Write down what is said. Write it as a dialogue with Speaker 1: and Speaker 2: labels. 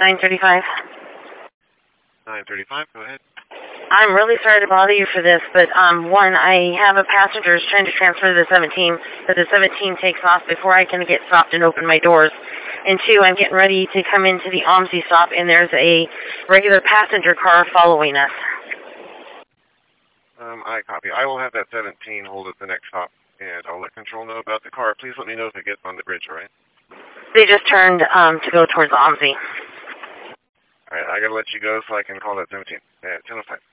Speaker 1: 935.
Speaker 2: 935, go ahead.
Speaker 1: I'm really sorry to bother you for this, but one, I have a passenger who's trying to transfer to the 17, but the 17 takes off before I can get stopped and open my doors. And two, I'm getting ready to come into the OMSI stop, and there's a regular passenger car following us.
Speaker 2: I copy. I will have that 17 hold at the next stop, and I'll let control know about the car. Please let me know if it gets on the bridge, all right?
Speaker 1: They just turned to go towards OMSI.
Speaker 2: All right, I got to let you go so I can call that 17 at 10:05.